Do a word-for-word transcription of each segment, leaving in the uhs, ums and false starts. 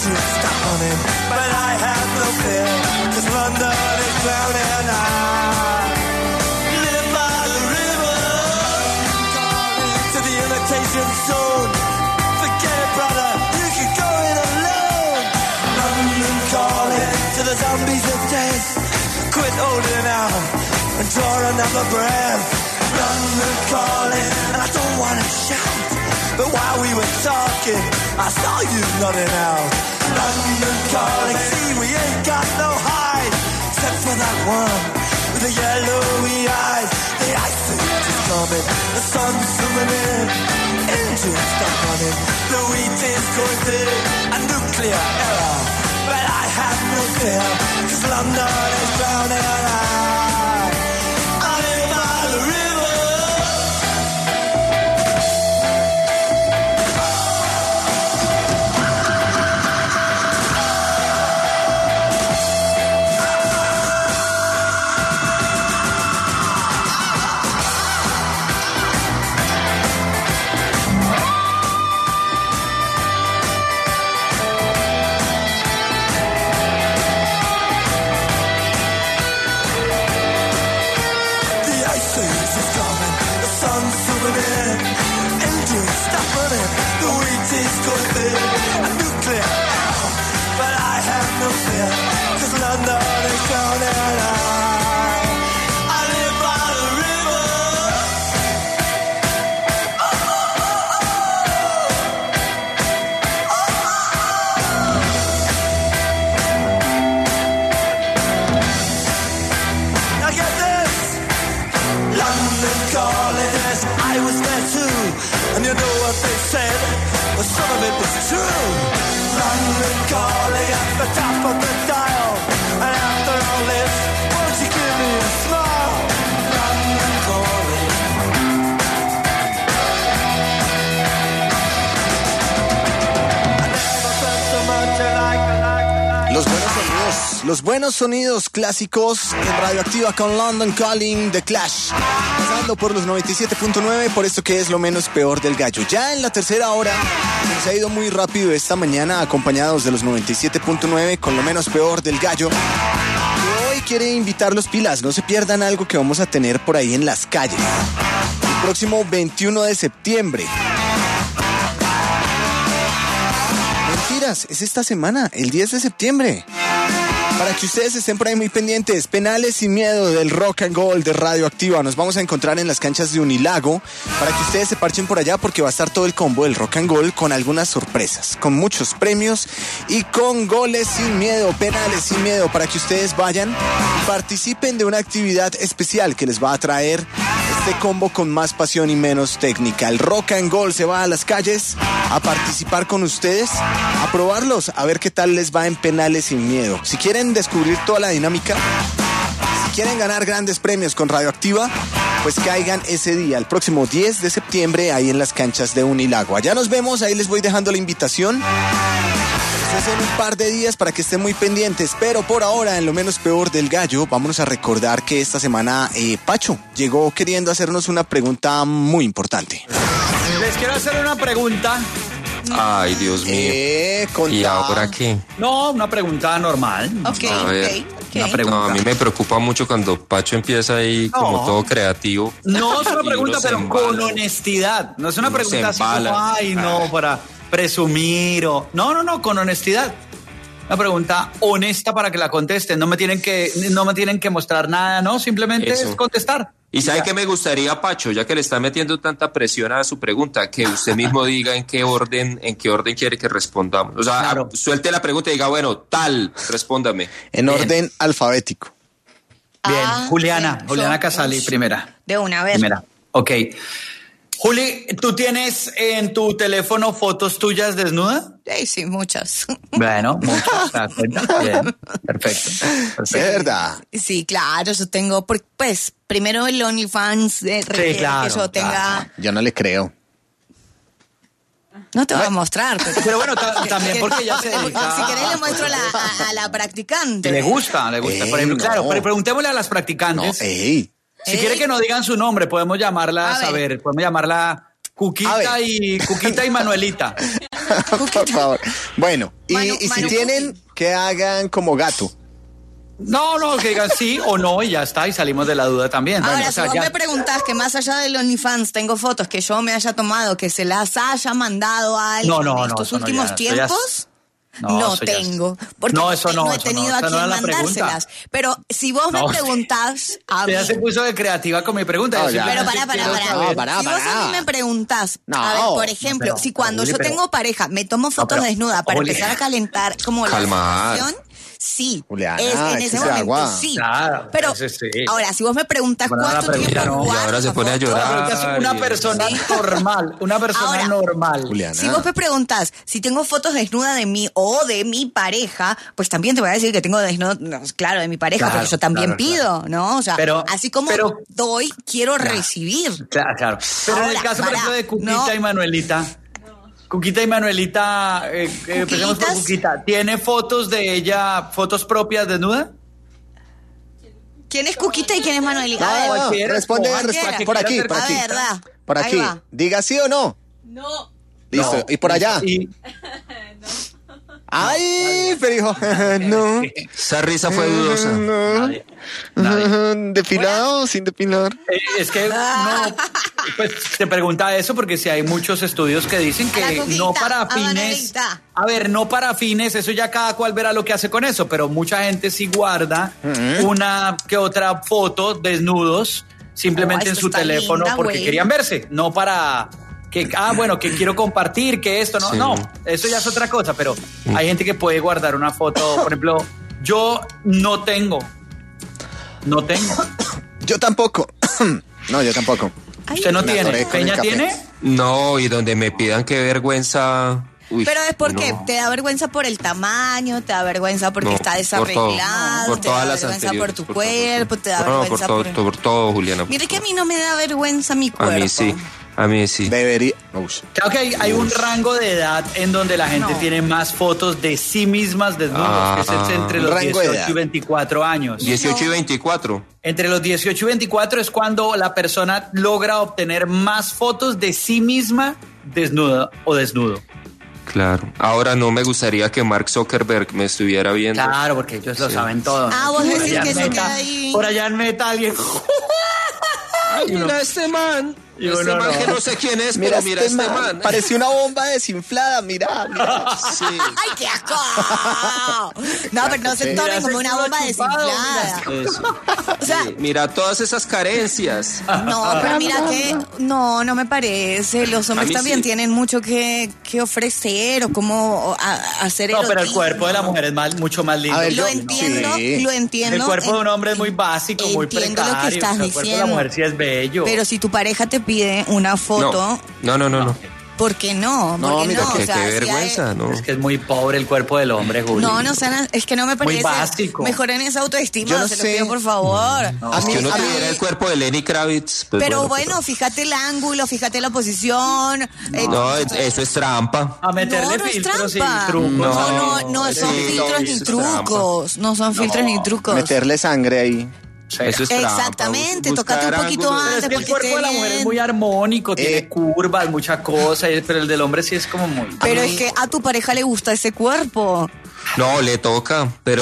engines stop running, but I have no fear, cause London is drowning. I live by the river, to the imitation zone. Forget it, brother, you can go it alone. London calling to the zombies of death. Quit holding out and draw another breath. London calling, and I don't want to shout, but while we were talking, I saw you nodding out. London calling, see we ain't got no hide, except for that one with the yellowy eyes. The ice age is coming, the sun's zooming in, engines stop running, the wheat is going big, a nuclear error, but I have no fear, cause London is drowning. I, I live by the river. Los buenos sonidos clásicos en Radioactiva con London Calling, The Clash, pasando por los noventa y siete punto nueve, por esto que es lo menos peor del gallo. Ya en la tercera hora, nos ha ido muy rápido esta mañana, acompañados de los noventa y siete punto nueve con lo menos peor del gallo. Y hoy quiere invitarlos pilas, no se pierdan algo que vamos a tener por ahí en las calles. El próximo veintiuno de septiembre. Mentiras, es esta semana, el diez de septiembre. Para que ustedes estén por ahí muy pendientes, Penales sin Miedo del Rock and Roll de Radioactiva. Nos vamos a encontrar en las canchas de Unilago para que ustedes se parchen por allá, porque va a estar todo el combo del Rock and Roll con algunas sorpresas, con muchos premios y con goles sin miedo, penales sin miedo, para que ustedes vayan y participen de una actividad especial que les va a traer este combo con más pasión y menos técnica. El Rock and Roll se va a las calles a participar con ustedes, a probarlos, a ver qué tal les va en Penales sin Miedo. Si quieren descubrir toda la dinámica, si quieren ganar grandes premios con Radioactiva, pues caigan ese día, el próximo diez de septiembre, ahí en las canchas de Unilago. Allá nos vemos, ahí les voy dejando la invitación. Eso es en un par de días para que estén muy pendientes, pero por ahora, en lo menos peor del gallo, vámonos a recordar que esta semana eh, Pacho llegó queriendo hacernos una pregunta muy importante. Les quiero hacer una pregunta. Ay, Dios mío. Eh, ¿Y ahora qué? No, una pregunta normal. Ok, A ver. ok, ok. Una pregunta. No, a mí me preocupa mucho cuando Pacho empieza ahí No. como todo creativo. No es una Y pregunta, uno se pero embala. con honestidad. No es una Uno pregunta se así como, embala. ay, no, para presumir o... No, no, no, con honestidad. Una pregunta honesta para que la contesten. No me tienen que, no me tienen que mostrar nada, ¿no? Simplemente Eso. es contestar. ¿Y sabe Ya. qué me gustaría, Pacho? Ya que le está metiendo tanta presión a su pregunta, que usted mismo diga en qué orden, en qué orden quiere que respondamos. O sea, Claro. suelte la pregunta y diga, bueno, tal, respóndame. En Bien. orden alfabético. Bien, Ah, Juliana, sí, Juliana yo- Casali, ush. primera. De una vez. Primera, ok. Juli, ¿tú tienes en tu teléfono fotos tuyas desnudas? Sí, sí, muchas. Bueno, muchas, ¿te das cuenta? Bien, perfecto. perfecto. ¿Verdad? Sí, claro, yo tengo, por- pues, primero el OnlyFans eh, requiere claro, que yo tenga... claro. Yo no le creo. No te voy a mostrar, pero... Pero bueno, ta- también porque ella se Porque dedica- Si querés le muestro a la, a, a la practicante. Le gusta, le gusta. Ey, Por ejemplo, no. claro, pero preguntémosle a las No, practicantes. ey. Si Ey. quiere que no digan su nombre, podemos llamarla, A a ver. ver, podemos llamarla A Cuquita ver. y Cuquita y Manuelita. Por favor. Bueno, y, Manu- y si Manu tienen, Cookie. que hagan como gato. No, no, que digan sí o no y ya está, y salimos de la duda también. Ahora, Bueno, o sea, si vos ya- me preguntás que más allá del OnlyFans tengo fotos que yo me haya tomado, que se las haya mandado a alguien No, no, en no, estos eso no, últimos ya, eso ya es- tiempos, No, no, eso ya es- tengo. Porque No, eso no, he eso no, tenido esa a no quien era la pregunta. mandárselas. Pero si vos No. me preguntás a mí... Ya se puso de creativa con mi pregunta. No, Yo ya. Pero simplemente pará, pará, quiero pará. saber- No, pará, si vos pará. a mí me preguntás, No. a ver, por ejemplo, pero- si cuando pero, yo Juli, tengo pareja me tomo fotos pero, desnuda para Juli. empezar a calentar como Calmar. la situación, sí. Juliana, es, en échese ese momento agua. sí. Claro, pero eso sí. ahora, si vos me preguntás Bueno, ahora cuánto la pregunta tiempo no. Y guardo ahora se esa pone a foto, llorar. No, pero es una Ay, persona normal, una persona Ahora, normal. Juliana. Si vos me preguntás si tengo fotos desnudas de mí o de mi pareja, pues también te voy a decir que tengo desnudas, no, claro, de mi pareja, Claro, porque yo también claro, pido, ¿no? O sea, Pero- así como pero- doy, quiero recibir. Claro, claro. Pero en el Ahora, caso, por pará, ejemplo, de Cuquita no. y Manuelita. Cuquita y Manuelita, eh, eh, empecemos por ¿Cuquitas? Cuquita. ¿Tiene fotos de ella, fotos propias desnuda? ¿Quién es Cuquita y quién es Manuelita? No, A ver, no, cualquiera, responde, escoja, responde. cualquiera. Por aquí, A por aquí. ver, da. Por Ahí aquí. va. Diga sí o no. No. Listo. No. Y por allá. Y, Ay, pero hijo, no. Esa risa fue dudosa. nadie, nadie. Depilado, sin depilar. Eh, es que no, pues te pregunta eso porque si hay muchos estudios que dicen A la que Cuquita, no para a fines, Manuelita. a ver, no para fines, eso ya cada cual verá lo que hace con eso, pero mucha gente sí guarda una que otra foto desnudos simplemente Oh, en esto su está teléfono linda, porque güey. querían verse, no para que, ah, bueno, que quiero compartir, que esto, no, Sí. no, eso ya es otra cosa, pero hay gente que puede guardar una foto, por ejemplo, yo no tengo, no tengo. Yo tampoco. No, yo tampoco. ¿Usted no Me tiene? atoré con el ¿Peña café. tiene? No, y donde me pidan qué vergüenza. Uy, Pero es porque no. te da vergüenza por el tamaño, te da vergüenza porque No, está por desarreglado, todo, por te da todas las vergüenza anteriores, por tu por todo, cuerpo, te da no, vergüenza por todo, por... por todo, Juliana. Mire que a mí no me da vergüenza mi A cuerpo. mí sí, a mí sí. Debería. Ush. Claro que hay, hay un rango de edad en donde la gente No. tiene más fotos de sí mismas desnudos, Ah, que es entre los rango de edad. dieciocho y veinticuatro años. dieciocho y veinticuatro. Entre los dieciocho y veinticuatro es cuando la persona logra obtener más fotos de sí misma desnuda o desnudo. Claro. Ahora no me gustaría que Mark Zuckerberg me estuviera viendo. Claro, porque ellos lo Sí. saben todo. Ah, ¿no? vos Por decís allá que en se Meta- queda ahí. Por allá en Meta alguien... Ay, mira este man. Y Este uno man no. que no sé quién es, Mira pero mira este man. Parecía una bomba desinflada, mira, mira. Sí. ¡Ay, qué asco! No, pero no se Sí. tomen Mira, como ese una culo bomba chupado, desinflada. Eso. O sea, Sí, mira todas esas carencias. no, pero mira que no, no me parece. Los A hombres mí también sí. tienen mucho que, que ofrecer o cómo a- hacer No, pero el erotismo. cuerpo de la mujer es más, mucho más lindo. A ver, Lo yo- entiendo, sí. lo entiendo. El cuerpo de un en- hombre es muy básico, muy entiendo precario. lo que estás o sea, el cuerpo de la diciendo. mujer sí es bello. Pero si tu pareja te pide una foto, No, no, no, no. no. ¿por qué no? No, ¿Por qué mira, no? Que, O sea, qué si hay- vergüenza, ¿no? Es que es muy pobre el cuerpo del hombre, Julio. No, no sean, es que no me parece. básico. Mejoren esa autoestima, Yo no se sé. lo pido por favor. A Es mí- que uno a mí- tuviera el cuerpo de Lenny Kravitz. pues Pero bueno, bueno, fíjate el ángulo, fíjate la posición. eh, No, eso es trampa. A meterle no, no es filtros y trampa. trucos. No, No, no, no sí, son no, filtros ni eso es trampa. trucos. No son filtros ni trucos. Meterle sangre ahí. Sí. Eso es trampa. Exactamente, Bus- tócate un buscar poquito ángulos. Pero es antes que el porque cuerpo esté de la mujer es bien. muy armónico, tiene Eh. curvas, mucha cosa, y- pero el del hombre sí es como muy... Pero es que a tu pareja le gusta ese cuerpo. No, le toca, pero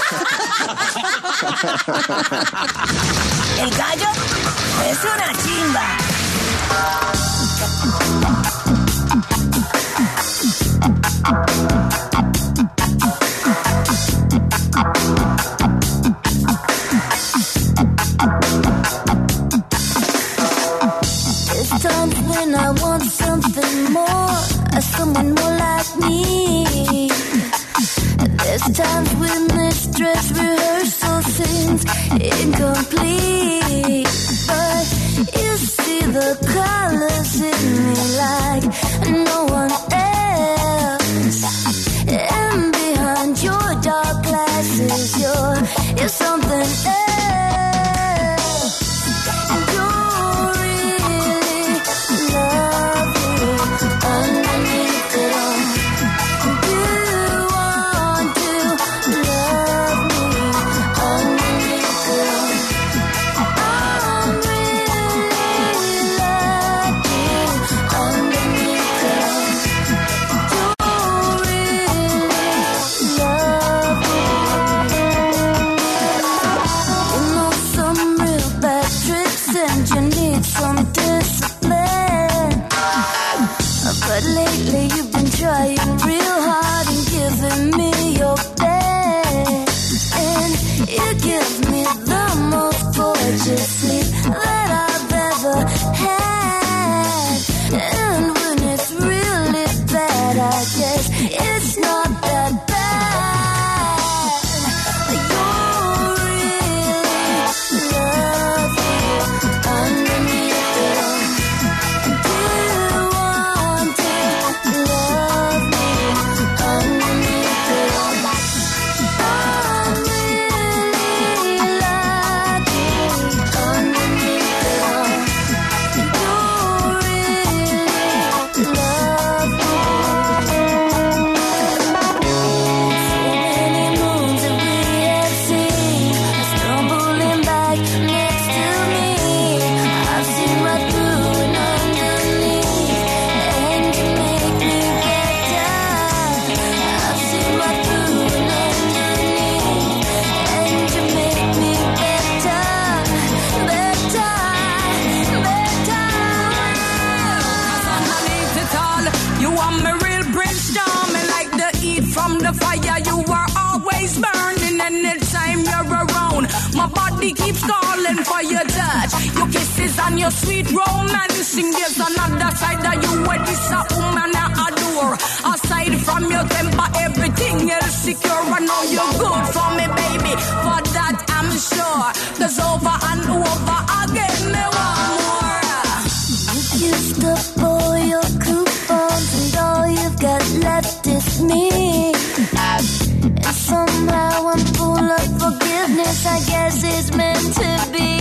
El gallo es una chimba. There's times when I want something more, someone more like me. There's times when this dress rehearsal seems incomplete. But you see the colors in me like no one else. And behind your dark glasses, you're, you're something else. You're really lovely underneath it all. You want to love me underneath it all. I'm really lucky underneath it all. you've been trying real hard and giving me your best. And you give me the most gorgeous sleep that I've ever had. And when it's really bad, I guess it's not that bad. You're really lovely underneath it all. Do you want to love me underneath it all? I'm really lucky underneath it all. You're really lovely. So many moons that we have seen are stumbling back next to me. I've seen right through and underneath, and you make me better. I've seen right through and underneath, and you make me better, better, better. Underneath it all, you are my real brainstorming, like the heat from the fire. You are always burning anytime you're around. My body keeps calling for your touch, your kisses and your sweet romancing. There's another side of you where this a woman I adore. Aside from your temper, everything else secure. I know you're good for me, baby. For that I'm sure. Cause over and over again, me want more. You used up all your coupons and all you've got left is me. And somehow I'm full of forgiveness, I guess it's meant to be.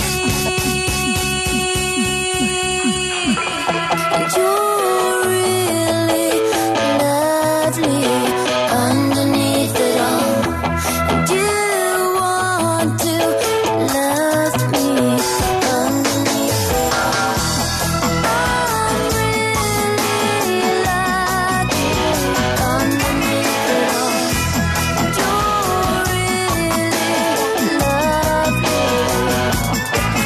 And you're really lovely underneath it all. And you want to love me underneath it all. I'm really lucky underneath it all. You're really lovely.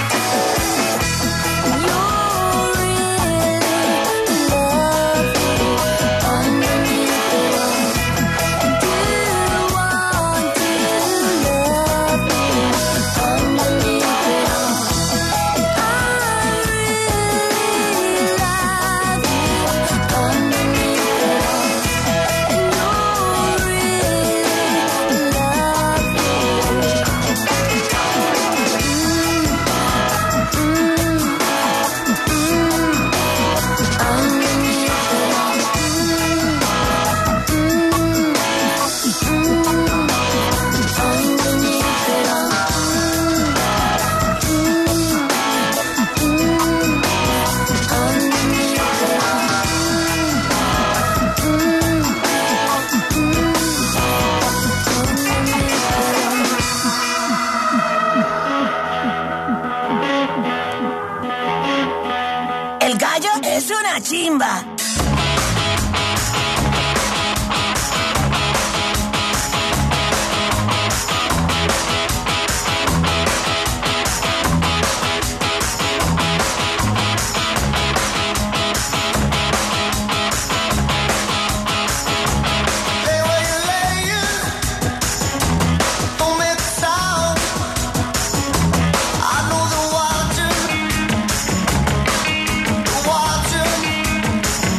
chimba. Watching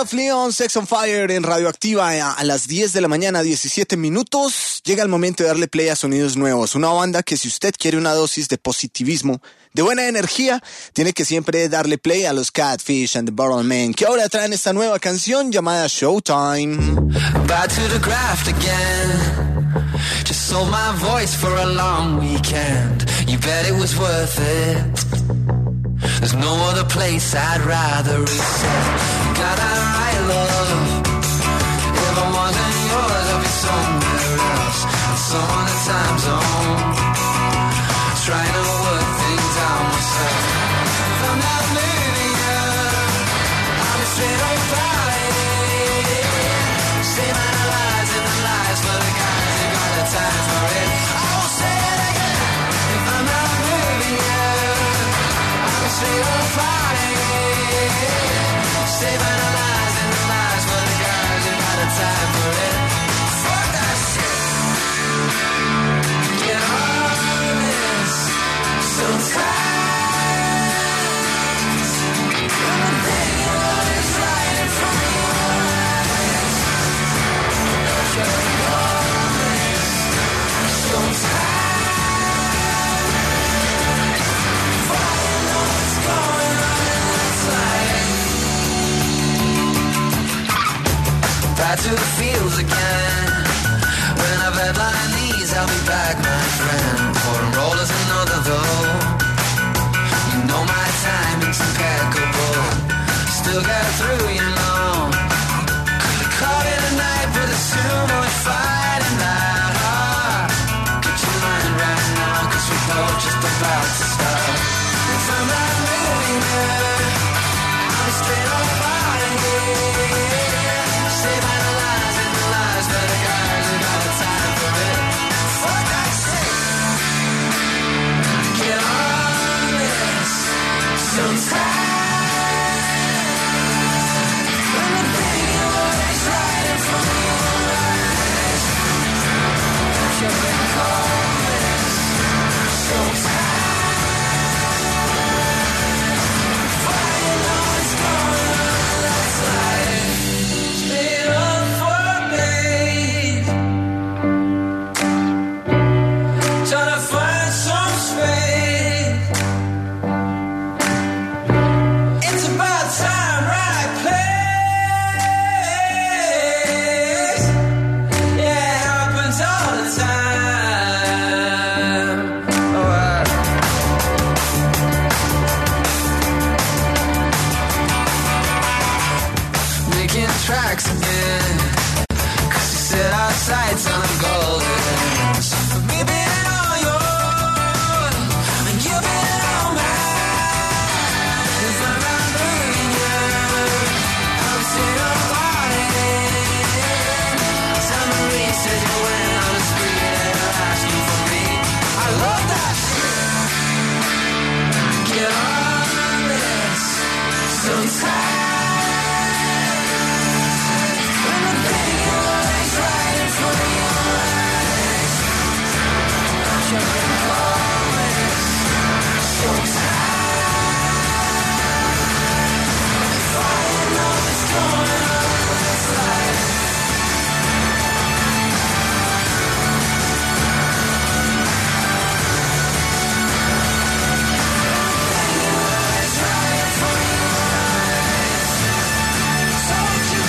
of Leon, Sex on Fire en Radioactiva a, a las diez de la mañana, diecisiete minutos. Llega el momento de darle play a Sonidos Nuevos, una banda que si usted quiere una dosis de positivismo, de buena energía, tiene que siempre darle play a los Catfish and the Bottlemen, que ahora traen esta nueva canción llamada Showtime. Back to the graft again. Just sold my voice for a long weekend. You bet it was worth it. There's no other place I'd rather reset. Got that right, love. If I wasn't yours, I'd be somewhere else. In some other time zone. Trying to work things out myself. If I'm not living up, I'll be straight up party. Saving the lies and the lies for the guys who got the time for it. I will say it again. If I'm not living up, I'll be straight up party. Saving the lies and the lies for the guys who got the time for it. Fuck that shit. Get honest. Sometimes when the thing you want is right in front of your eyes, you're honest. Sometimes before you know what's going on inside. Back to the fields again. When I've had my knees, I'll be back, my friend. Pouring rollers another though. You know my timing's impeccable. Still got through, you know. Could've caught it tonight, but it's soon we're fighting that hard. Get your mind right now, cause we're both just about to start. If I'm not moving it, I'll be straight on fire. Saving the lies and the lies for the guys who got the time for it. Fuck that shit. Get honest. Sometimes when the thing you want is right in front of your eyes, you're honest. Sometimes before you know what's going on outside, stay up for days, trying to find some space. It's about time, right place. Yeah, it happens all the time. Oh, uh. Making tracks again, cause you set our sights on the golden. So we've been all yours, and you've been all mine. If I'm not moving you, I'm still a party. Somebody says you went on the street and you're asking for me. I love that shit. Get honest. Sometimes when the thing you want is right in front of your eyes, you're honest. Sometimes before you know what's going on inside. Thing you want is right in front of your eyes. So won't you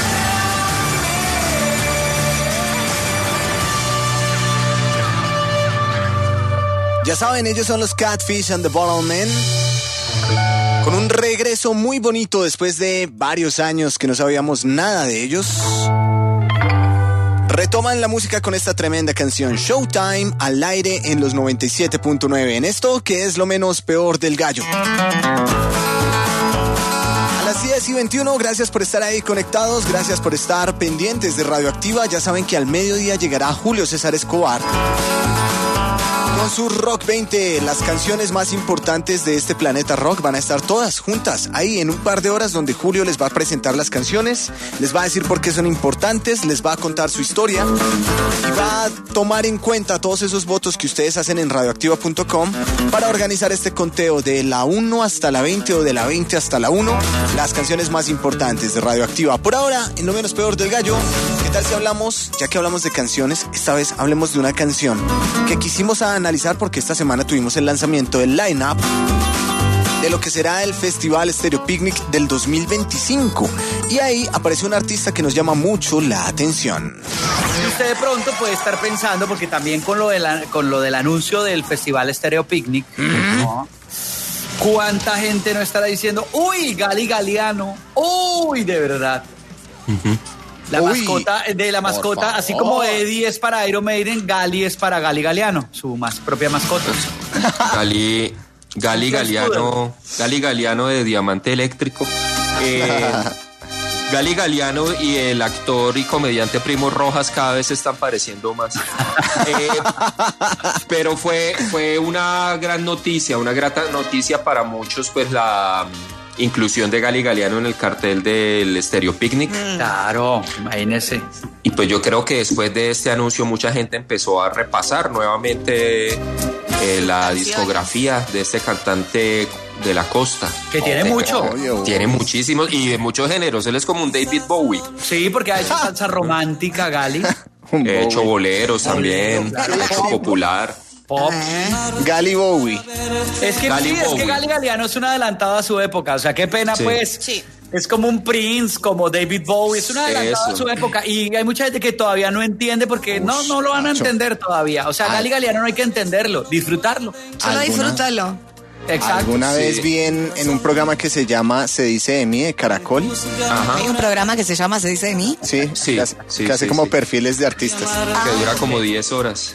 Ya saben, ellos son los Catfish and the Bottlemen, con un regreso muy bonito después de varios años que no sabíamos nada de ellos. Retoman la música con esta tremenda canción Showtime al aire en los noventa y siete punto nueve, en esto que es lo menos peor del gallo. A las diez y veintiuno, gracias por estar ahí conectados, gracias por estar pendientes de Radioactiva. Ya saben que al mediodía llegará Julio César Escobar Con su Rock veinte, las canciones más importantes de este planeta rock van a estar todas juntas ahí en un par de horas, donde Julio les va a presentar las canciones, les va a decir por qué son importantes, les va a contar su historia y va a tomar en cuenta todos esos votos que ustedes hacen en radioactiva punto com para organizar este conteo de la uno hasta la veinte o de la veinte hasta la uno, las canciones más importantes de Radioactiva. Por ahora, en lo menos peor del gallo, ¿qué tal si hablamos, ya que hablamos de canciones, esta vez hablemos de una canción que quisimos analizar porque esta semana tuvimos el lanzamiento del line-up de lo que será el Festival Stereo Picnic del dos mil veinticinco. Y ahí apareció un artista que nos llama mucho la atención. Y usted de pronto puede estar pensando, porque también con lo, de la, con lo del anuncio del Festival Stereo Picnic, mm-hmm. ¿no? ¿Cuánta gente no estará diciendo, uy, Gali Galiano, uy, de verdad? Uh-huh. La Uy, mascota de la mascota, así como Eddie es para Iron Maiden, Gali es para Gali Galiano, su más propia mascota. Gali, Gali Galiano, Gali Galiano de Diamante Eléctrico. Eh, Gali Galiano y el actor y comediante Primo Rojas cada vez se están pareciendo más. Eh, pero fue, fue una gran noticia, una grata noticia para muchos, pues la inclusión de Gali Galiano en el cartel del Stereo Picnic. Claro, imagínese. Y pues yo creo que después de este anuncio mucha gente empezó a repasar nuevamente eh, la discografía de este cantante de la costa. Que tiene oh, mucho. Oh, tiene muchísimos y de muchos géneros. Él es como un David Bowie. Sí, porque ha hecho salsa romántica, Gali. Ha hecho boleros también, ha hecho popular. Pop. Gali Bowie. Es que Gali sí, Bowie. es que Gali Galiano es un adelantado a su época. O sea, qué pena, sí. pues. Sí. Es como un Prince, como David Bowie. Es un adelantado Eso. a su época. Y hay mucha gente que todavía no entiende porque Ush, no, no lo van a entender todavía. O sea, Gali Galiano no hay que entenderlo, disfrutarlo. Solo disfrútalo. Exacto. Alguna vez sí. vi en, en un programa que se llama Se dice de mí, de Caracol. Ajá. Hay un programa que se llama Se dice de mí. Sí, sí, que hace, sí, que hace sí, como sí. perfiles de artistas. Que dura como diez horas.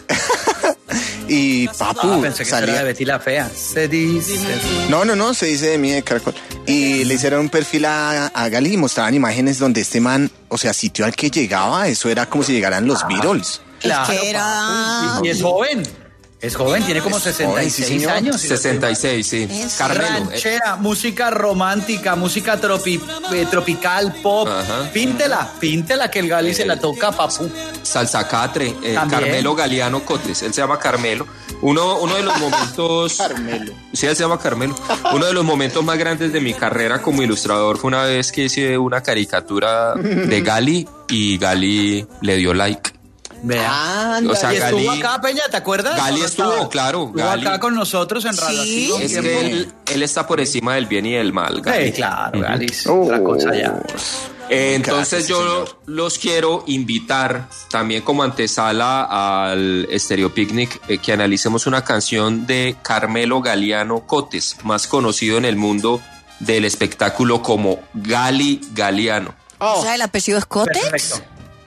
Y Papu Ah, pensé que salía... era de Betty la Fea. Se dice. No, no, no, Se dice de mí, de Caracol. Y le hicieron un perfil a, a Gali y mostraban imágenes donde este man, o sea, sitio al que llegaba, eso era como si llegaran los Beatles. Claro, Es que era... papu. Y es joven. Es joven, tiene como sesenta y seis joven, sí, años. sesenta y seis, sí. Es Carmelo. Ranchera, música romántica, música tropi, eh, tropical, pop. Ajá. Píntela, píntela que el Gali eh, se la toca, papu. Salsa Catre, eh, Carmelo Galiano Cotes, él se llama Carmelo. Uno, uno de los momentos... Carmelo. Sí, él se llama Carmelo. Uno de los momentos más grandes de mi carrera como ilustrador fue una vez que hice una caricatura de Gali y Gali le dio like. Vea. O sea, y estuvo Gali, acá, Peña, ¿te acuerdas? Gali estuvo, estaba, claro. Estuvo Gali, acá con nosotros en Radio Sí. Activo. es que él, él está por encima del bien y del mal, Gali. Sí, claro, Gali es Uh, otra cosa ya. Eh, entonces Gracias, yo señor. los quiero invitar también como antesala al Stereo Picnic eh, que analicemos una canción de Carmelo Galiano Cotes, más conocido en el mundo del espectáculo como Gali Galiano. Oh, O sea, el apellido es Cotex. Perfecto.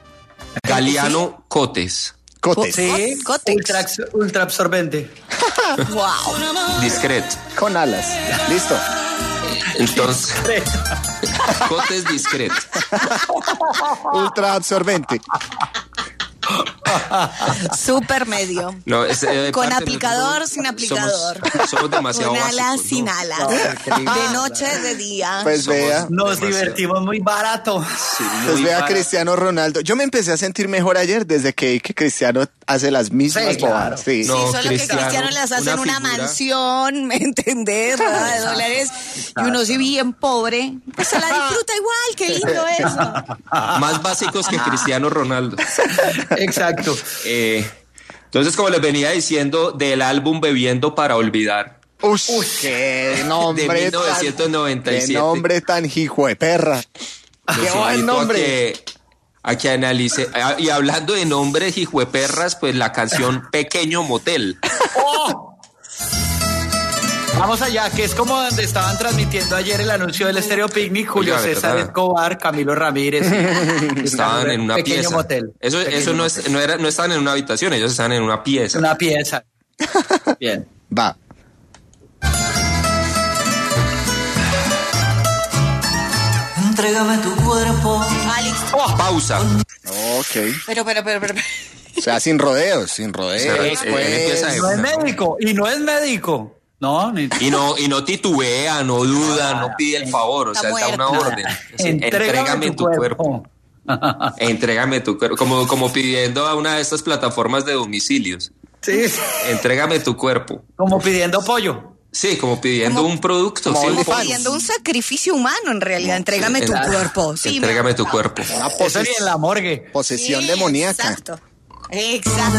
Galiano Cotes. Cotes. Sí, Cotex. ultra, ultra absorbente. Wow. Discret. Con alas. Listo. Entonces, Cotes discret. Ultra absorbente. Super medio. No, es, eh, Con parte, aplicador, nosotros sin aplicador. Somos, somos demasiado Con alas, básicos, sin ¿no? alas. No, increíble. De noche, de día. Pues Somos vea. Nos demasiado. divertimos muy barato. Sí, Pues muy vea a barato. Cristiano Ronaldo. Yo me empecé a sentir mejor ayer desde que, que Cristiano hace las mismas Sí, claro. bobadas. Sí. No, Sí, solo Cristiano, que Cristiano les hace una una, figura. mansión, ¿me entendés? Rueda de dólares. Y uno sí bien pobre. Pues se la disfruta igual, qué lindo eso. Más básicos que Cristiano Ronaldo. Exacto. Eh, entonces, como les venía diciendo, del álbum Bebiendo para Olvidar, Uy, qué nombre de mil novecientos noventa y tan, siete. qué nombre tan hijo de perra. los Qué buen invito nombre. A que, a que analice. a- Y hablando de nombres hijueperras, pues la canción Pequeño Motel. ¡Oh! Vamos allá, que es como donde estaban transmitiendo ayer el anuncio del Stereo Picnic, Julio Oiga, César ¿verdad? Escobar, Camilo Ramírez. y- Estaban en una Pequeño pieza. motel. Eso, Pequeño eso no, es, no, era, no estaban en una habitación, ellos estaban en una pieza. Una pieza. Bien. Va. Entrégame tu cuerpo. Alex. Oh, Pausa. Ok. Pero, pero, pero, pero. O sea, sin rodeos, sin rodeos. O sea, pues. él empieza de- No es médico, y no es médico. No, ni... Y no, y no titubea, no duda, no pide el favor, o Está sea, da una muerto. orden. Sí, entrégame tu cuerpo. Entrégame tu cuerpo. Como, como pidiendo a una de estas plataformas de domicilios. Sí, Entrégame tu cuerpo. como pidiendo pollo. Sí, como pidiendo Como- un producto. como sí, un OnlyFans. po- Pidiendo un sacrificio humano, en realidad. Entrégame tu Claro. cuerpo. Sí, Entrégame me- tu cuerpo. Una Eso poses- ni en la morgue. posesión Sí, demoníaca. Exacto. Exacto.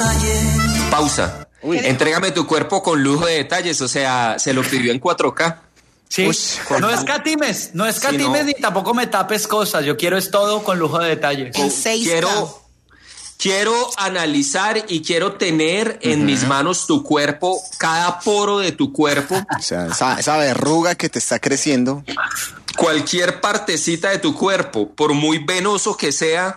Pausa. Uy. Entrégame tu cuerpo con lujo de detalles, o sea, se lo pidió en cuatro K. Sí, Ush. no escatimes, no escatimes no. ni tampoco me tapes cosas. Yo quiero es todo con lujo de detalles. En seis K. Quiero, quiero analizar y quiero tener en mis manos tu cuerpo, cada poro de tu cuerpo, O sea, esa, esa verruga que te está creciendo. cualquier partecita de tu cuerpo, por muy venoso que sea,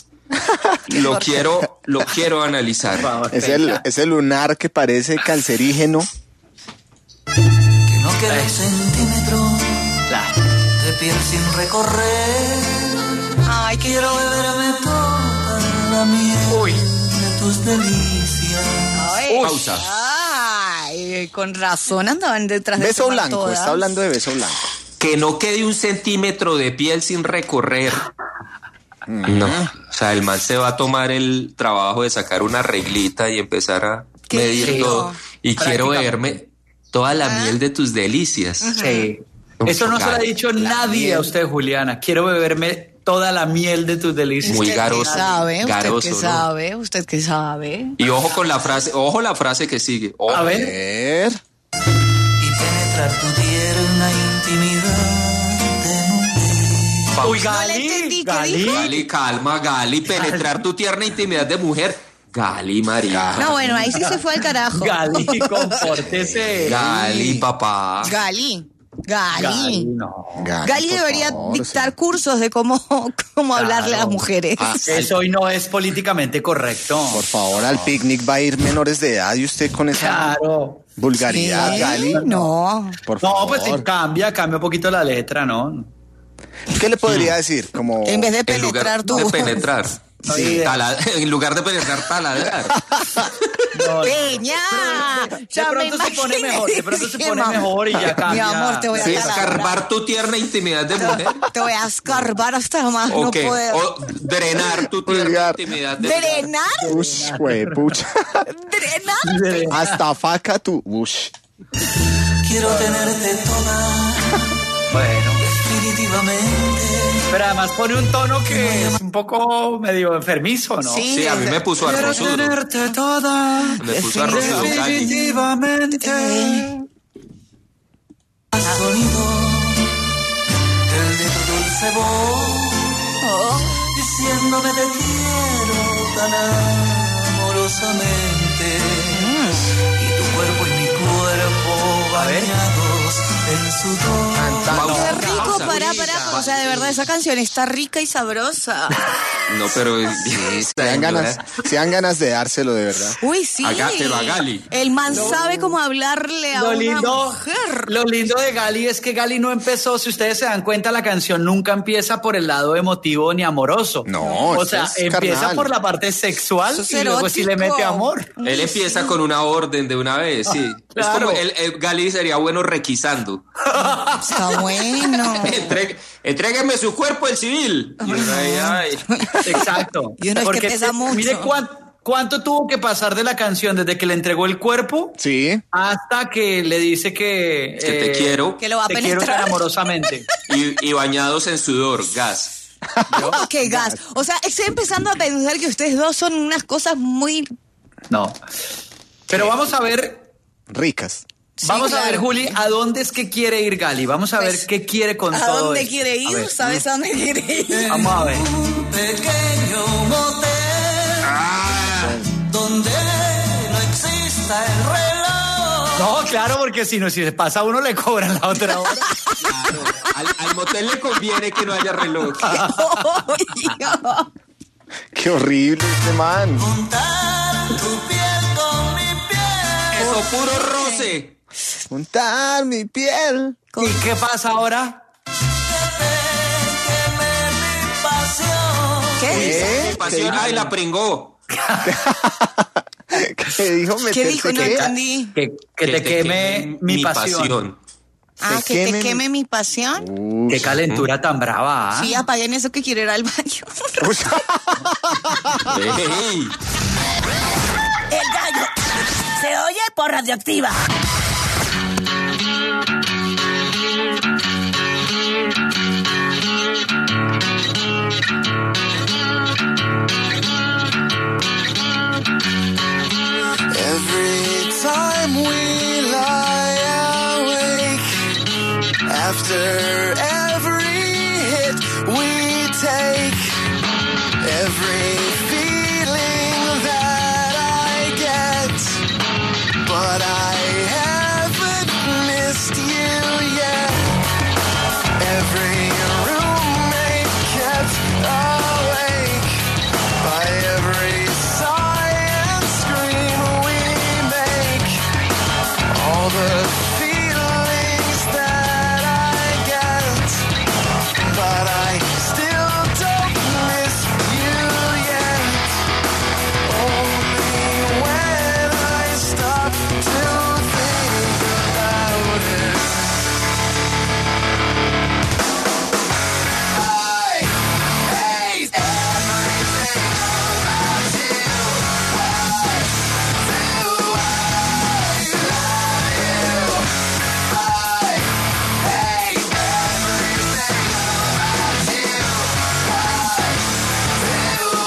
lo quiero, lo quiero analizar. Es el, ese lunar que parece cancerígeno. Que no quede un centímetro de piel sin recorrer. Ay, qué Quiero beberme toda la miel Uy. de tus delicias. Ay, Pausa. Ay, con razón andaban detrás de Beso ese blanco, todas. está hablando de beso blanco. Que no quede un centímetro de piel sin recorrer. No, o sea, el man se va a tomar el trabajo de sacar una reglita y empezar a Qué medir rico. todo. Y quiero Prácticamente. verme toda la miel de tus delicias. Sí. Eso no se lo ha dicho nadie a usted, Juliana. Quiero beberme toda la miel de tus delicias. Muy ¿Usted garoso, qué sabe? ¿Usted garoso, qué ¿no? sabe? ¿Usted qué sabe? Y ojo con la frase, ojo la frase que sigue. Ojo. A A ver. ver. Y penetrar tu tierna intimidad de mujer. Uy, No le Gali, entendí, ¿qué Gali. dijo? Gali, calma, Gali, penetrar tu tierna intimidad de mujer. Gali, María. No, bueno, ahí sí se fue al carajo. Gali, compórtese. Gali, papá. Gali. Gali, Gali. no. Gali, Gali por debería favor, dictar cursos de cómo, cómo hablarle a las mujeres. Ah, Eso hoy no es políticamente correcto. Por favor, al picnic va a ir menores de edad y usted con esa Claro. vulgaridad, ¿Qué? Gali. No. Por No, favor. pues sí, cambia, cambia un poquito la letra, ¿no? ¿Qué le podría decir? Como En vez de En lugar penetrar tu... de penetrar. Sí. Tala- en lugar de penetrar, taladrar. No, Peña. de Ya me pronto se pone imaginé. mejor, de pronto se Sí, pone mamá. mejor y ya Mi cambia. amor, te voy a Sí, taladrar. escarbar tu tierna intimidad de mujer. Te voy a escarbar hasta más ¿O no qué? puedo. O drenar tu tierna Vulgar. intimidad de ¿Drenar? Ush, güey, pucha. ¿Drenar? Hasta faca tu. Ush. Quiero tenerte toda Bueno, definitivamente. pero además pone un tono que es un poco medio enfermizo, ¿no? Sí. Sí, a mí me puso Quiero arrozudo. tenerte toda Me puso arrozudo, Gali. definitivamente. Sonido del de tu dulce voz, Oh. diciéndome te quiero tan amorosamente. Y tu cuerpo y mi cuerpo bañados en sudor. Qué rico, Pausa. pará, pará. O sea, de verdad, esa canción está rica y sabrosa. No, pero Si dan ganas, si dan ganas de dárselo de verdad. Uy, sí. Hágatelo a Gali. El man sabe cómo hablarle a Lo una lindo, mujer. lo lindo de Gali es que Gali no empezó, si ustedes se dan cuenta, la canción nunca empieza por el lado emotivo ni amoroso. No, o esto sea, es empieza carnal. por la parte sexual Eso es y luego sí le erótico. mete amor. Él empieza con una orden de una vez, sí. Es Claro. como el, el Gali sería bueno requisando. Está bueno. Entregue- Entrégueme su cuerpo, el civil. Y uno ahí, ay. Exacto. Y uno es que Porque pesa te- mucho. Mire cuán- cuánto tuvo que pasar de la canción desde que le entregó el cuerpo Sí. hasta que le dice que... Que te quiero. Que lo va a te quiero penetrar. tan amorosamente. Y, y bañados en sudor, gas. Qué gas. O sea, estoy empezando a pensar que ustedes dos son unas cosas muy... No. Pero vamos a ver... Ricas. Sí, Vamos a ver, claro. Juli, ¿a dónde es que quiere ir Gali? Vamos a Pues, ver qué quiere con ¿A todo dónde esto. quiere A ir? ver. ¿Sabes a dónde quiere ir? Vamos a ver. Un pequeño motel donde no exista el reloj. No, claro, porque si no, si se pasa uno le cobran la otra hora. Claro. Al, al motel le conviene que no haya reloj. Qué horrible este man. Juntar tu piel con mi piel. Eso, puro roce. Juntar mi piel. ¿Y qué pasa ahora? Queme mi pasión. ¿Qué dice? ¿Qué? Pasión, ay, la pringó. ¿Qué dijo? ¿Qué dijo? No ¿Qué? entendí. Que, que te queme mi pasión. Ah, ¿Se que queme te mi- queme mi pasión. Uy, Qué calentura tan brava. ¿ah? Sí, apaguen eso que quiero ir al baño. ¡Ey! El gallo se oye por Radioactiva. Every time we lie awake, after every hit we take, every feeling that I get, but I haven't missed you yet. Every roommate kept awake by every sigh and scream we make. All the feelings that I get, but I still don't miss you yet. Only when I stop to think about it. I hate everything about you. Why do I love you? I hate everything about you. Why do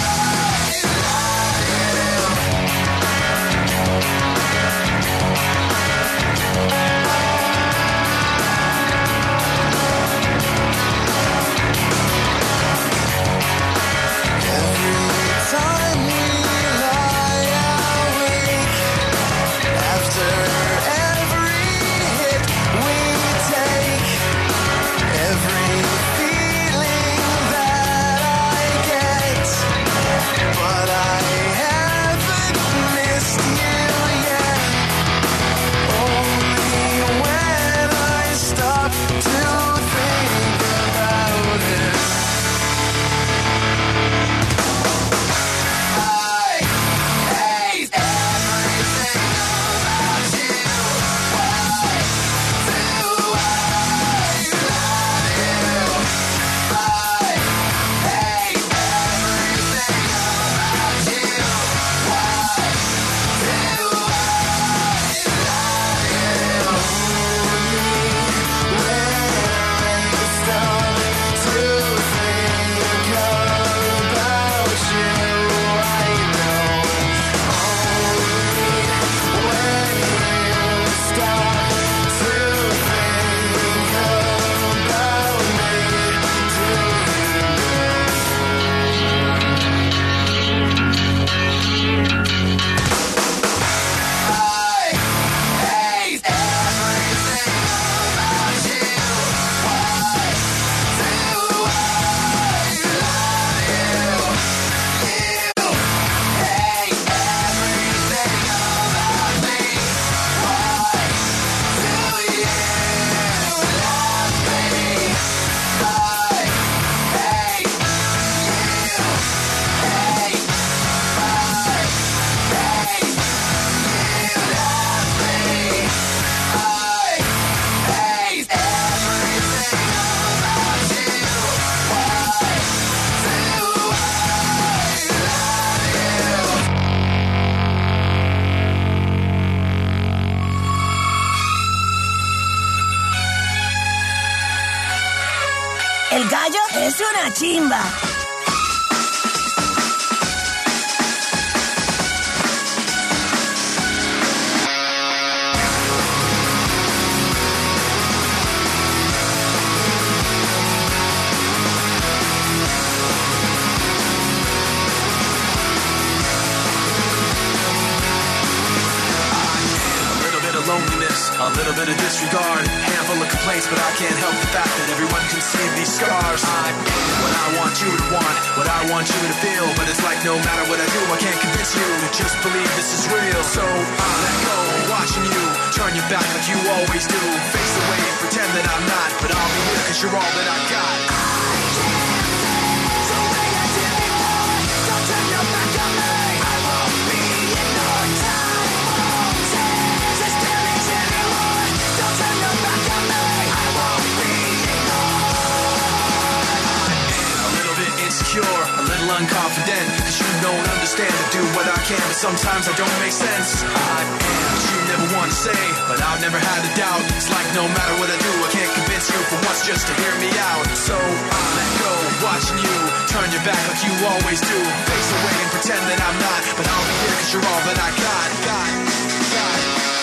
Every time we lie awake, after every hit we take, every feeling that I get, but I haven't missed you yet. Only when I stop to think about it. I hate everything about you. Why do I love you? I hate everything about you. Why do I love you? Only when I stop to think about you, I know. Only when you stop to think about me, do I hate everything about you. Why do I love you? You hate everything about me. Why do you love me? I hate you. Hate. I hate you. Love me. I hate everything about you. Why do El gallo es una chimba. A little bit of loneliness, a little bit of disregard, handful of complaints, but I can't help the fact that everyone can see these scars. I am what I want you to want, what I want you to feel, but it's like no matter what I do, I can't convince you to just believe this is real. So I let go, watching you turn your back like you always do, face away and pretend that I'm not, but I'll be here 'cause you're all that I got. I can't say the way I did before. Don't turn your back on me. don't understand. I do what I can, but sometimes I don't make sense. I am what you never want to say, but I've never had a doubt. It's like no matter what I do, I can't convince you for once just to hear me out. So I let go, watching you turn your back like you always do. Face away and pretend that I'm not, but I'll be here cause you're all that I got, got, got.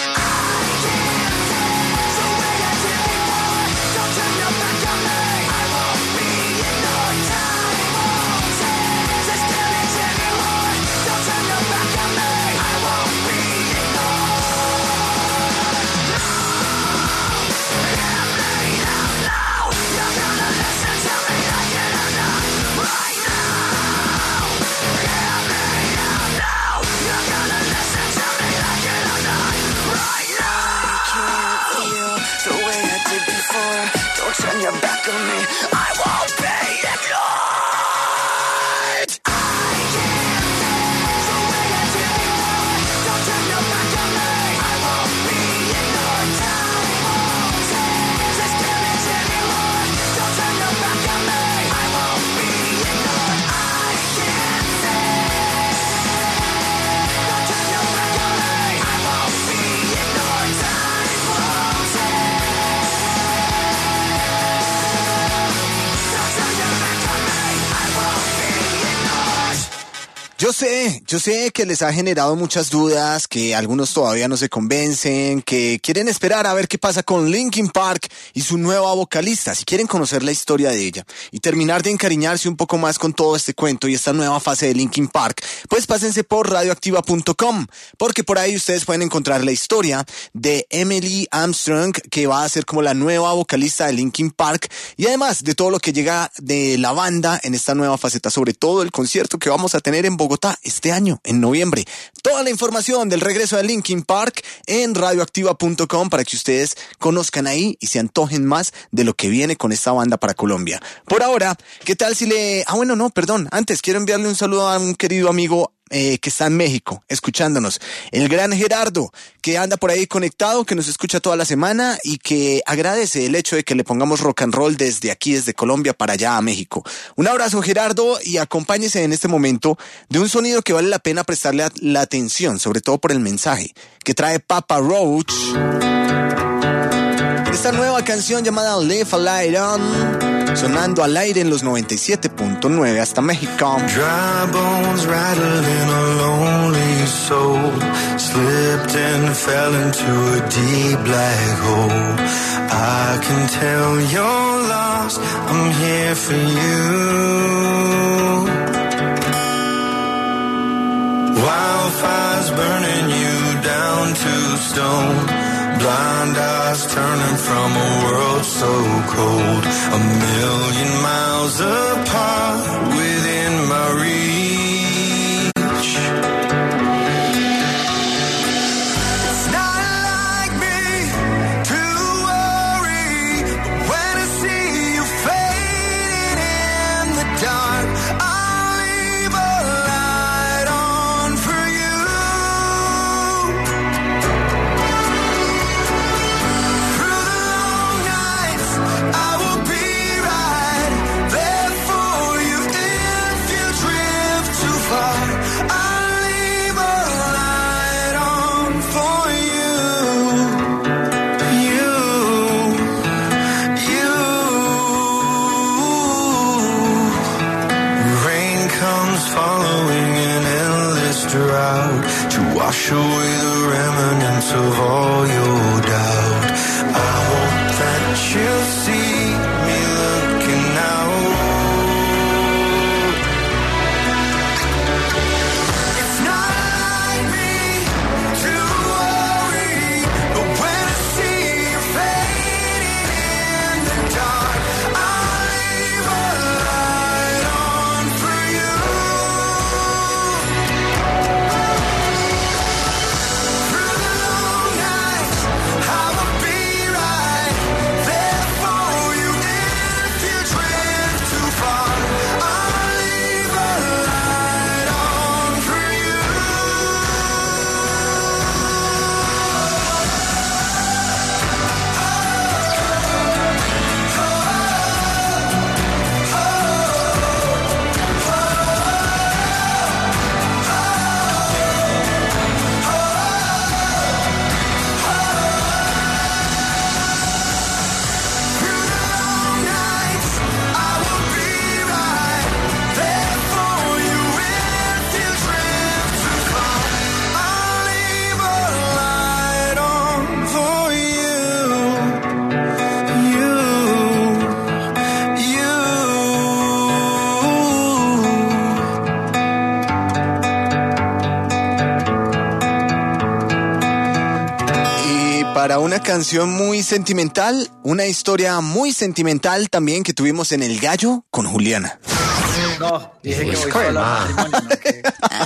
Don't turn your back on me, I won't be ignored. I can't feel the way I did before. Don't turn your back on me, I won't be ignored. Time won't take this damage anymore. Don't turn your back on me, I won't be ignored. I can't say. Don't turn your back on me, I won't be ignored. Time won't take. Yo sé, yo sé que les ha generado muchas dudas, que algunos todavía no se convencen, que quieren esperar a ver qué pasa con Linkin Park y su nueva vocalista, si quieren conocer la historia de ella y terminar de encariñarse un poco más con todo este cuento y esta nueva fase de Linkin Park, pues pásense por radioactiva punto com, porque por ahí ustedes pueden encontrar la historia de Emily Armstrong, que va a ser como la nueva vocalista de Linkin Park, y además de todo lo que llega de la banda en esta nueva faceta, sobre todo el concierto que vamos a tener en Bogotá este año, en noviembre. Toda la información del regreso de Linkin Park en radioactiva punto com para que ustedes conozcan ahí y se antojen más de lo que viene con esta banda para Colombia. Por ahora, ¿qué tal si le... Ah, bueno, no, perdón. Antes quiero enviarle un saludo a un querido amigo Eh, que está en México, escuchándonos. El gran Gerardo, que anda por ahí conectado, que nos escucha toda la semana y que agradece el hecho de que le pongamos rock and roll desde aquí, desde Colombia para allá a México. Un abrazo, Gerardo, y acompáñese en este momento de un sonido que vale la pena prestarle la atención, sobre todo por el mensaje que trae Papa Roach. Esta nueva canción llamada Live a Light On, sonando al aire en los noventa y siete punto nueve hasta México. Dry bones rattling a lonely soul, slipped and fell into a deep black hole. I can tell you're lost, I'm here for you. Wildfires burning you down to stone, blind eyes turning from a world so cold, a million miles apart within my reach. It's not like me to worry, but when I see you fading in the dark, I'll leave a light on for you. Wash away the remnants of all your doubt. I hope that you'll see me looking out. It's not like me to worry, but when I see you fading in the dark, I'll leave a light on for you. Through the long nights para una canción muy sentimental, una historia muy sentimental también que tuvimos en El Gallo con Juliana. No, dije que voy solo al matrimonio, ¿no? Que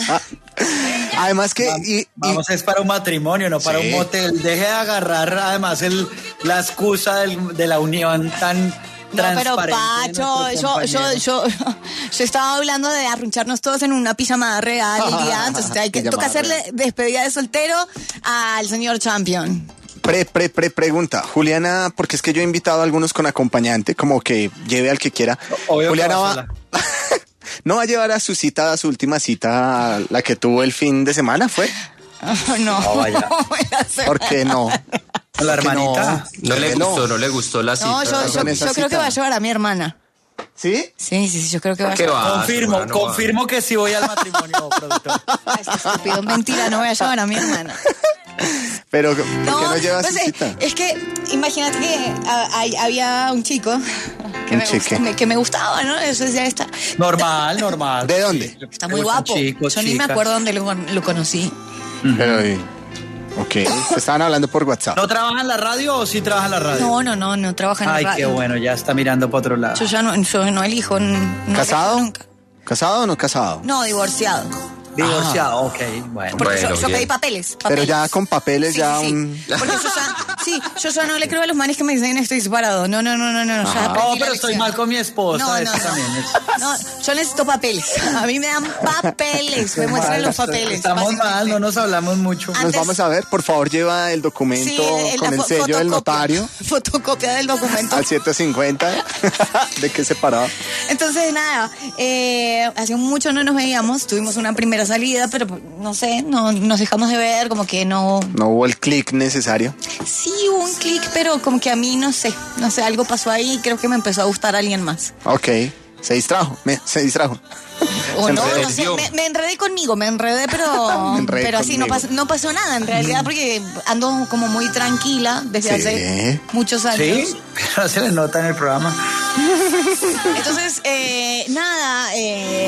Además que... y- y- vamos es para un matrimonio, no para Sí. un motel. Deje de agarrar además el, la excusa del- de la unión tan No, pero transparente de Pacho, nuestros yo, yo, compañeros. yo, yo estaba hablando de arruncharnos todos en una pijamada real el día antes. Hay que, Pijamada toca hacerle despedida de soltero al señor Champion. Pre, pre, pre, pregunta. Juliana, porque es que yo he invitado a algunos con acompañante, como que lleve al que quiera. Obvio que Juliana va va... sola. ¿No va a llevar a su cita, a su última cita, la que tuvo el fin de semana, fue? No, No, vaya. ¿Por qué no? La hermanita. No le Llévelo. gustó, no le gustó la cita. No, yo, yo, con esa yo creo que cita. va a llevar a mi hermana. ¿Sí? Sí, sí, sí, yo creo que va a ¿Qué llevar. va? Confirmo, hermano, va. confirmo que sí voy al matrimonio, productor. Ay, este estúpido, mentira, no voy a llevar a mi hermana. Pero, ¿por qué no lleva a no su sé, cita? es que imagínate que ah, hay- había un chico que Un me, chique. gust- me- que me gustaba, ¿no? Eso ya está. Normal, normal. ¿De dónde? Está muy Me gustan guapo. chicos, Yo ni me chicas. acuerdo dónde lo, lo conocí. Pero, y- ok, se estaban hablando por WhatsApp. ¿No trabaja en la radio o sí trabaja en la radio? No, no, no, no trabaja en Ay, la radio. qué bueno, ya está mirando para otro lado. Yo ya no, yo no elijo. n- No ¿Casado? elijo nunca. ¿Casado o no casado? No, divorciado. Divorciado, ok, bueno. Porque Bueno, yo, yo bien. pedí papeles, Pero papeles. ya con papeles, Sí, ya sí, sí. un... Porque yo ya, sí, yo ya no le creo a los manes que me dicen estoy separado. No, no, no, no, no. Ya No, aprendí la pero estoy lección. mal con mi esposa, No, eso no, no. también es. No, yo necesito papeles. A mí me dan papeles. Me muestran los papeles. Estamos mal, básicamente. no nos hablamos mucho. Nos Antes- vamos a ver, por favor, lleva el documento Sí, el- con la el fo- sello del fotocopia. notario Fotocopia del documento. al siete cincuenta. ¿De qué separado? Entonces, nada, eh, hace mucho no nos veíamos. Tuvimos una primera salida, pero no sé, no nos dejamos de ver, como que no. No hubo el clic necesario. Sí hubo un clic, pero como que a mí no sé, no sé, algo pasó ahí y creo que me empezó a gustar alguien más. Ok, se distrajo, me- se distrajo. O Se no, no sé, enredeció. me, me enredé conmigo, me enredé, pero, Me enredé pero así no conmigo. pasó, no pasó nada en realidad, porque ando como muy tranquila desde Sí. hace muchos años. Sí, pero se le nota en el programa. Entonces, eh, nada, eh,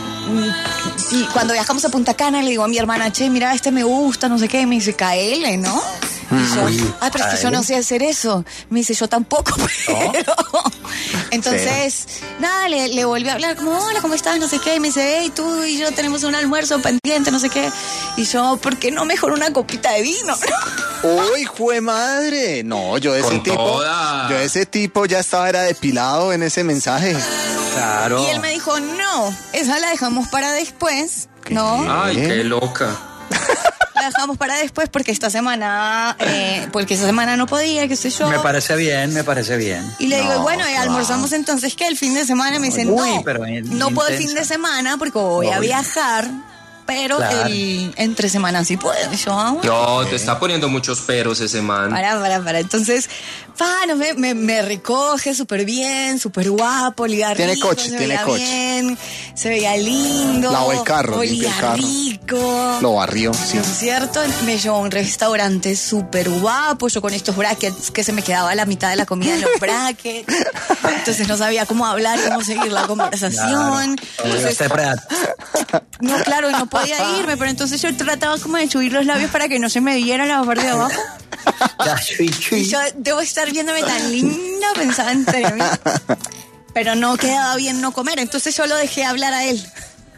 y cuando viajamos a Punta Cana le digo a mi hermana, che, mira, este me gusta, no sé qué, y me dice, K L, ¿no? Y yo, ay, pero es que yo no sé hacer eso. Me dice, yo tampoco, pero... Entonces, nada, le, le volví a hablar como, hola, ¿cómo estás? No sé qué. Y me dice, hey, tú y yo tenemos un almuerzo pendiente, no sé qué. Y yo, ¿por qué no mejor una copita de vino? ¡Uy, jue madre! No, yo ese Con tipo, toda. yo ese tipo ya estaba era depilado en ese mensaje. Claro. Y él me dijo, no, esa la dejamos para después, ¿no? Ay, qué loca. La dejamos para después porque esta semana, eh, porque esta semana no podía, qué sé yo. Me parece bien, me parece bien. Y le digo, No, bueno, y qué almorzamos entonces, ¿qué? El fin de semana. Me dicen, Uy, no, pero en- no puedo el intensa. fin de semana porque voy a Uy. viajar, pero Claro. el, entre semanas sí puedo. Y yo, ah, bueno. No, te está poniendo muchos peros ese man. Para, para, para. Entonces, bueno, me, me, me recoge súper bien, súper guapo, olía Tiene rico, coche, se tiene veía coche. bien, se veía lindo. Lavó el carro, limpió olía el carro. rico. Lo barrió, sí. ¿No es cierto? Me llevó a un restaurante súper guapo, yo con estos brackets que se me quedaba la mitad de la comida en los brackets. Entonces no sabía cómo hablar, cómo seguir la conversación. Entonces, Este predad- no, claro, y no podía irme, pero entonces yo trataba como de subir los labios para que no se me viera la parte de abajo. Ya, chui, chui. Y yo debo estar viéndome tan linda, pensaba entre mí. Pero no quedaba bien no comer, entonces yo lo dejé hablar a él.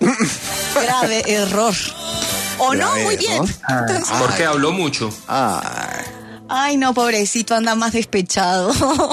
Grave error. O no, Grave muy bien. error. Entonces, Porque habló mucho. Ay, ay, no, pobrecito, anda más despechado.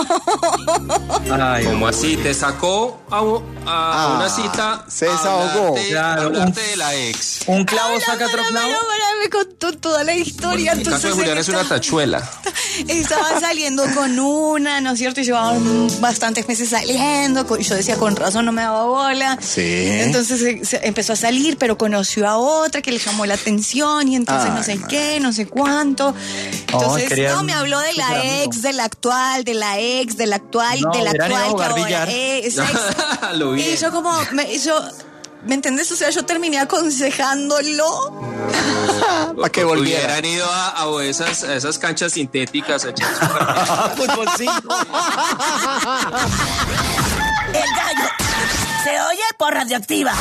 Ay, ¿Cómo así? Te sacó a, u- a Ah, una cita. se a desahogó. hablarte- Claro. a hablarte de la ex. un clavo Para, saca otro para, clavo. para, para, me contó toda la historia. En el caso de entonces Julián él es una estaba- tachuela. Estaba saliendo con una, ¿no es cierto? Y llevaban bastantes meses saliendo. con- y yo decía, con razón no me daba bola. Sí. Entonces se, se empezó a salir, pero conoció a otra que le llamó la atención. Y entonces Ay, no sé madre. qué, no sé cuánto. Entonces, quería no, un me habló de la super amigo. ex, de la actual, de la ex, de la actual, No, de la hubieran ido a actual. jugar que ahora billar. es ex. Lo vi. Y yo como, me, yo, ¿me entendés? O sea, yo terminé aconsejándolo. para que volviera. Hubieran ido a, a esas, a esas canchas sintéticas a echar su Fútbol cinco. El gallo se oye por Radioactiva.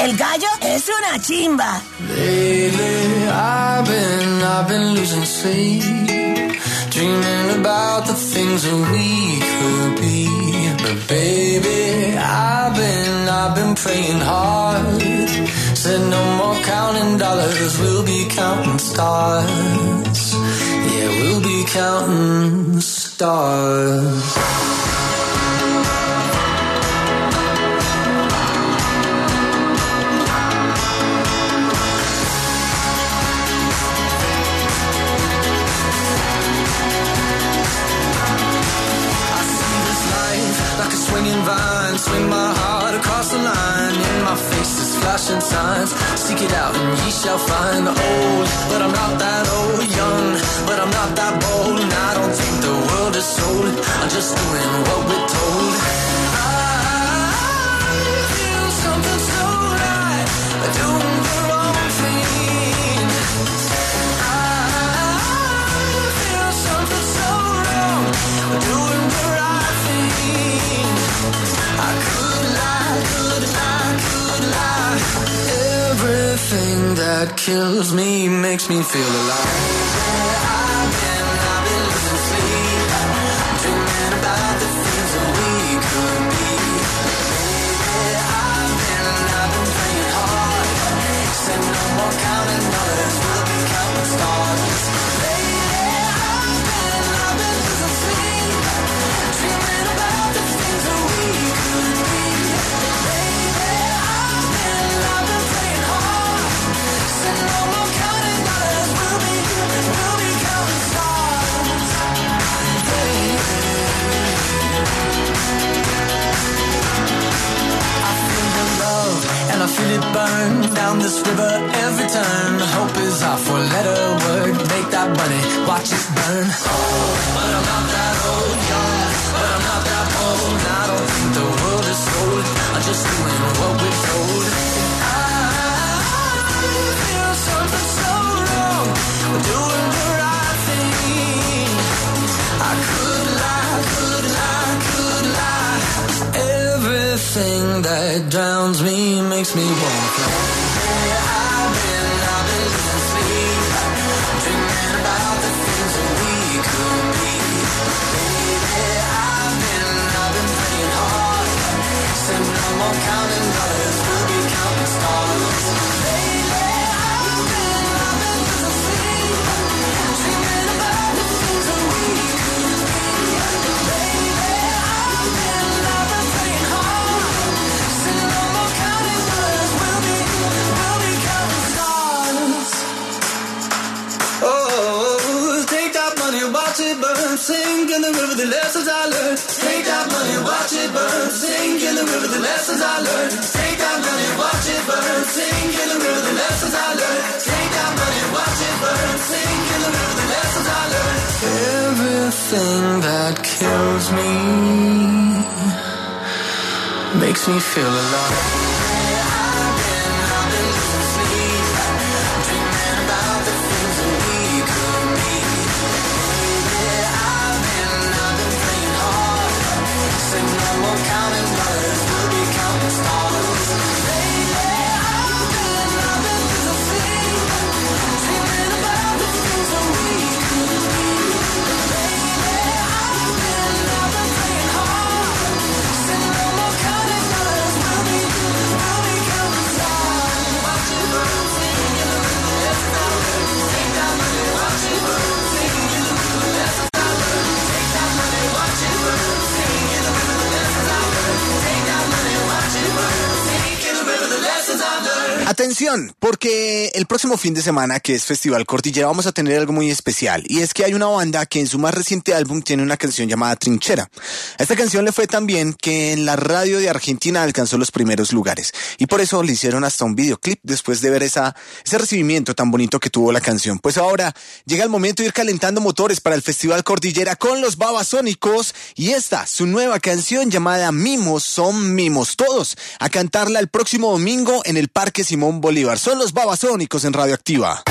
El gallo es una chimba. Lately, I've been, I've been losing sleep, dreaming about the things that we could be. But baby, I've been, I've been praying hard. Said no more counting dollars, we'll be counting stars. Yeah, we'll be counting stars. Swinging vine, swing my heart across the line. In my face is flashing signs. Seek it out and ye shall find. Old, but I'm not that old. Young, but I'm not that bold. And I don't think the world is sold. I'm just doing what we're told. I feel something so right, doing the wrong thing. I feel something so wrong, doing the right thing. I could lie, could lie, could lie. Everything that kills me makes me feel alive. I've been, I've been losing sleep, dreaming about the things that we could be. Baby, I've been, I've been praying hard. Said no more counting dollars, we'll be counting stars. Baby, I've been, I've been losing sleep, dreaming about the things that we could be. Baby, I've been, I've been praying hard. Said no more counting dollars, we'll be, we'll be counting stars. Baby, I feel the love and I feel it burn down this river every turn. Hope is our four-letter word. Make that money, watch it burn. Oh, but I'm not that old, young, but I'm not that old. And I don't think the world is sold. I'm just doing what we're told. I feel something so wrong, we're doing the right thing. I could lie, could lie, could lie. Everything that drowns me makes me wanna fly. I've been, I've been losing sleep, dreaming about the things that we could be. Baby, I've been, I've been praying hard. Said no more counting dollars, we'll be counting stars. Baby, I've been, I've been losing sleep, dreaming about the things that we could be. Baby, I've been, I've been praying hard. Said no more counting dollars, we'll be, we'll be counting stars. Oh, take that money, watch it burn, sink in the river, the lessons I learned. Take that money, watch it burn, sink in the river, the lessons I learned. Take that money, watch it burn, sink in the river, the lessons I learned. Take that money, watch it burn, sink in the river, the lessons I learned. Everything that kills me makes me feel alive. I've been, I've been losing sleep, dreaming about the things that we could be. Baby, I've been, I've been praying hard. Said no more counting dollars, we'll be counting stars. Baby, I've been, I've been losing sleep, dreaming about the things that we could be. Baby, I've been, I've been praying hard. Said no more counting dollars, we'll be, we'll be counting stars. Watch it burn, sing in the river, let's not learn. Take that money, watch it burn, sing in the river, let's not learn. Take that money, watch it burn, sing in the river, the lessons I learned. Take that money, watch it burn, sing in the river, the lessons I learned. Atención, porque el próximo fin de semana, que es Festival Cordillera, vamos a tener algo muy especial. Y es que hay una banda que en su más reciente álbum tiene una canción llamada Trinchera. A esta canción le fue tan bien que en la radio de Argentina alcanzó los primeros lugares. Y por eso le hicieron hasta un videoclip después de ver esa, ese recibimiento tan bonito que tuvo la canción. Pues ahora llega el momento de ir calentando motores para el Festival Cordillera con los Babasónicos. Y esta, su nueva canción llamada Mimos son Mimos. Todos a cantarla el próximo domingo en el Parque Simón Bolívar. Son los Babasónicos en Radioactiva.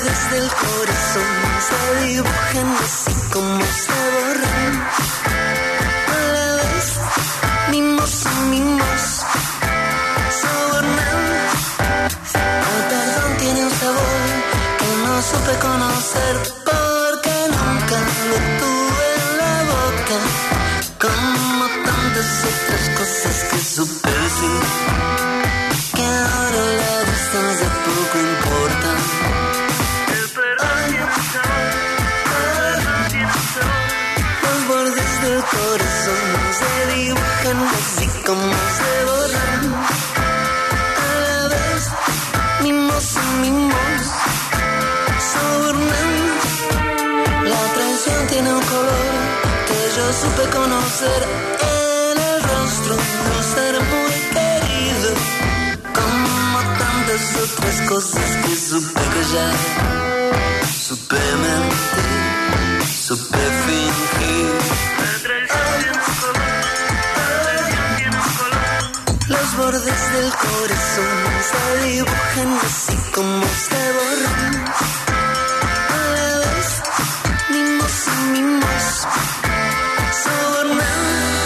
bordes del corazón se dibujan así como se borran. A la vez, mimos y mimos, sobornan. El perdón tiene un sabor que no supe conocer porque nunca lo tuve en la boca. Como tantas otras cosas que supe decir, que ahora la distancia poco importa. El perdón tiene un sabor, el perdón tiene un sabor. Los bordes del corazón se dibujan así como se borran. A la vez, mimos y mimos, sobornan. La traición tiene un color que yo supe conocer en el rostro de un ser muy querido. Como tantas otras cosas que supe callar, supe mentir, supe fingir. La traición tiene un color, la traición tiene un color. Los bordes del corazón se dibujan así como se borran. A la vez, mimos y mimos, sobornan.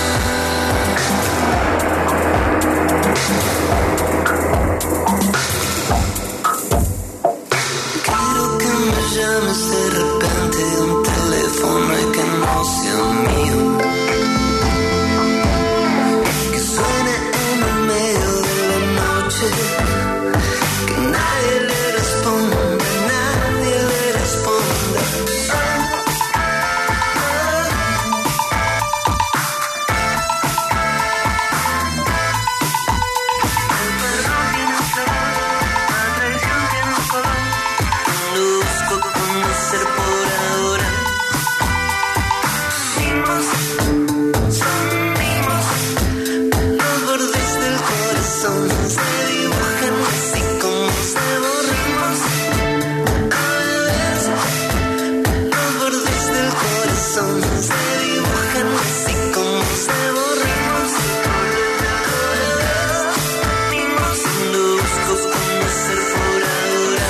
Quiero que me llames de repente a un teléfono y que no sea mío, que suene en el medio de la noche, que nadie le responda, nadie le responda. El perdón tiene un sabor, la traición tiene un color. No busco conocer por ahora. Mimos, son mimos. Los bordes del corazón se dibujan así como se borran. A la vez, los bordes del corazón se dibujan así como se borran. A la vez, mimos. No busco conocer por ahora.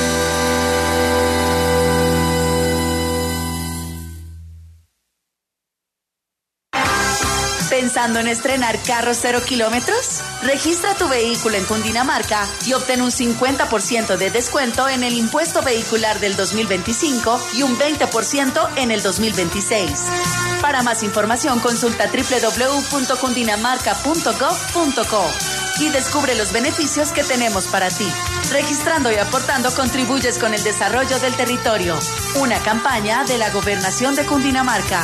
¿Pensando en estrenar carros cero kilómetros? Registra tu vehículo en Cundinamarca y obtén un cincuenta por ciento de descuento en el impuesto vehicular del dos mil veinticinco y un veinte por ciento en el dos mil veintiséis. Para más información consulta doble u doble u doble u punto cundinamarca punto gov punto co y descubre los beneficios que tenemos para ti. Registrando y aportando contribuyes con el desarrollo del territorio. Una campaña de la Gobernación de Cundinamarca.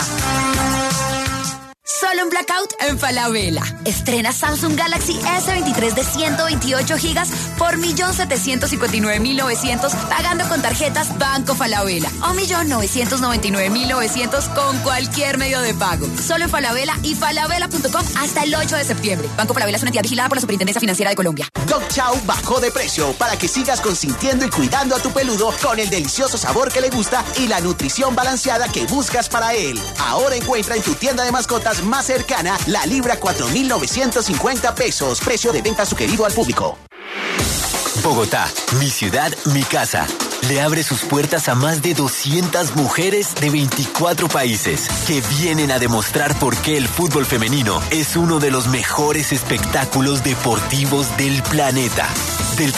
Solo un blackout en Falabella. Estrena Samsung Galaxy ese veintitrés de ciento veintiocho gigas por un millón setecientos cincuenta y nueve mil novecientos pagando con tarjetas Banco Falabella o un millón novecientos noventa y nueve mil novecientos con cualquier medio de pago. Solo en Falabella y falabella punto com hasta el ocho de septiembre. Banco Falabella es una entidad vigilada por la Superintendencia Financiera de Colombia. Dog Chow bajó de precio para que sigas consintiendo y cuidando a tu peludo con el delicioso sabor que le gusta y la nutrición balanceada que buscas para él. Ahora encuentra en tu tienda de mascotas más cercana la libra cuatro mil novecientos cincuenta pesos, precio de venta sugerido al público. Bogotá, mi ciudad, mi casa. Le abre sus puertas a más de doscientas mujeres de veinticuatro países que vienen a demostrar por qué el fútbol femenino es uno de los mejores espectáculos deportivos del planeta.